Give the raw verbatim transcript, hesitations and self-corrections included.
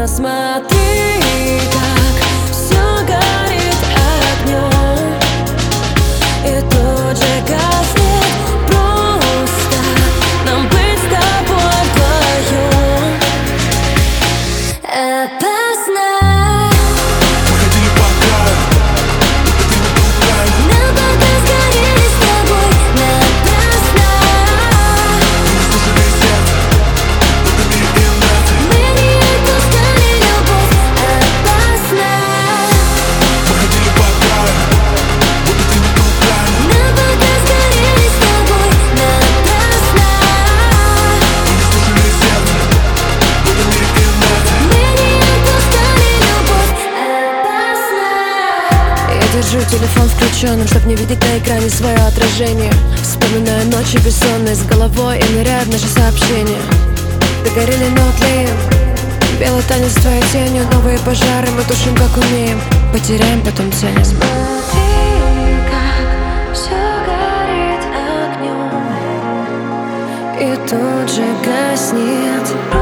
Но смотри, как все горит огнем, и тут же гаснет. Просто нам быть с тобой вдвоем опасно. Уходили пока, будто ты не другая. Но пока сгорели с тобой напрасно. Мы не слушали сердце, будто мире эмоций. Мы не отпускали любовь, опасно. Уходили пока, будто ты не другая. Но пока сгорели с тобой напрасно. Мы не слушали сердце, будто мире эмоций. Мы не отпускали любовь, опасно. Я держу телефон включенным, чтоб не видеть на экране свое отражение. Вспоминаю ночи бессонные с головой и ныряю в наши сообщения. Догорели, но тлеем. Белый танец с твоей тенью. Новые пожары мы тушим как умеем. Потеряем, потом ценим. Смотри, как все горит огнем, и тут же гаснет.